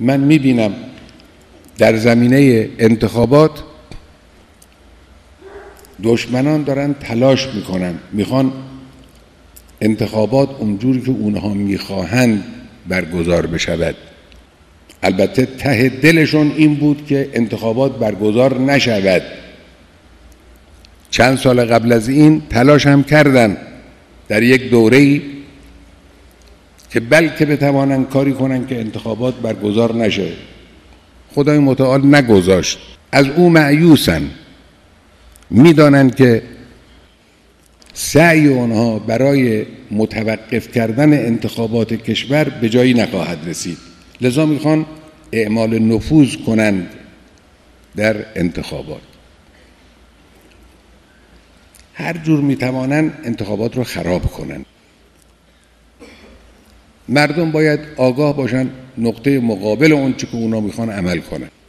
من میبینم در زمینه انتخابات دشمنان دارن تلاش میکنن، میخوان انتخابات اونجوری که اونها میخواهند برگزار بشود. البته ته دلشون این بود که انتخابات برگزار نشود. چند سال قبل از این تلاش هم کردن در یک دوره‌ای که بلکه بتوانند کاری کنن که انتخابات برگزار نشه. خدای متعال نگذاشت. از او مایوسن، میدانند که سعی آنها برای متوقف کردن انتخابات کشور به جایی نخواهد رسید، لذا میخوان اعمال نفوذ کنند در انتخابات. هر جور میتوانند انتخابات رو خراب کنند. مردم باید آگاه باشن نقطه مقابل اون چه که اونا میخوان عمل کنن.